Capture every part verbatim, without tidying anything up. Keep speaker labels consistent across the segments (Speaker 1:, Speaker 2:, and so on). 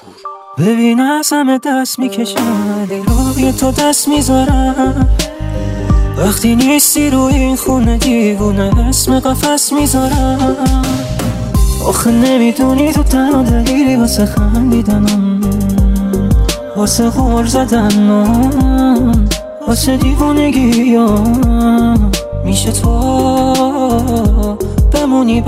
Speaker 1: ببین از همه دست میکشم روی تو دست میذارم، وقتی نیستی روی این خونه دیوونه اسم قفس میذارم. آخه نمیدونی تو تنها دلیلی واسه خندیدنم، واسه غر زدنم، واسه دیوونگیم. میشه تو بمونی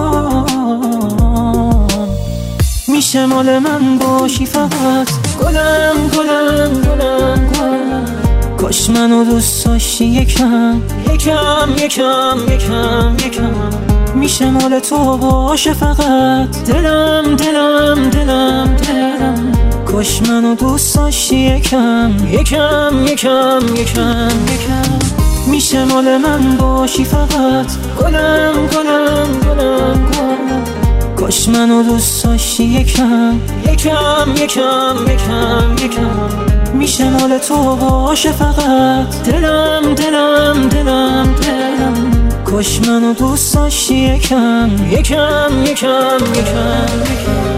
Speaker 1: برام، میشه مال من باشی فقط. گلم گلم گلم گلم، کاش منو دوست داشتی یکم یکم یکم یکم یکم. میشه مال تو باشه فقط. دلم دلم دلم دلم، کاش منو دوست داشتی یکم یکم یکم یکم یکم. میشه مال من باشی فقط. گلم گلم گلم گلم، کاش منو دوست داشتی یکم یکم یکم یکم یکم. میشه مال تو باشه فقط. دلم دلم دلم دلم، کاش منو دوست داشتی یکم یکم یکم یکم یکم.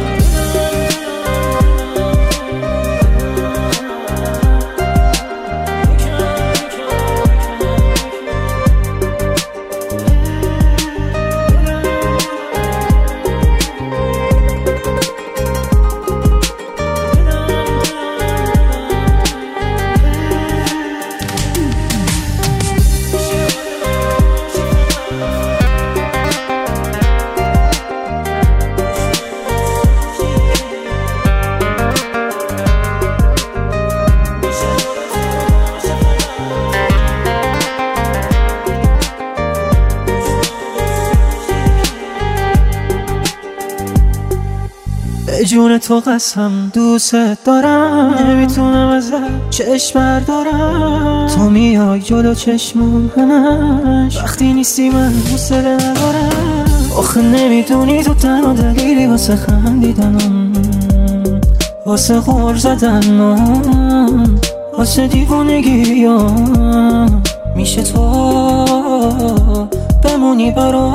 Speaker 1: به جون تو قسم دوست دارم، نمیتونم ازت چشم بردارم. تو میای جلو چشمون همش، وقتی نیستی من حوصله ندارم. آخه نمیدونی تو تنها دلیلی واسه خندیدنم، واسه غر زدنم، واسه دیوونگیم. میشه تو بمونی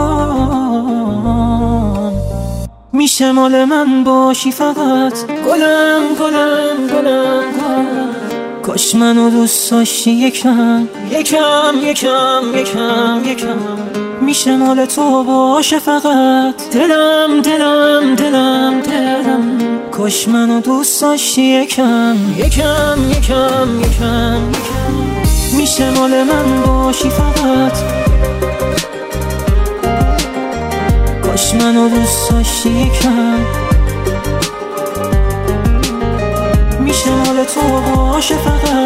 Speaker 1: برام، میشه مال من باشی فقط. گلم گلم گلم گلم، کاش منو دوست داشتی یکم یکم یکم یکم یکم. میشه مال تو باشه فقط. دلم دلم دلم دلم، کاش منو دوست داشتی یکم یکم یکم یکم یکم. میشه مال من باشی فقط. کاش منو دوست داشتی یکم، میشه مال تو باشه فقط.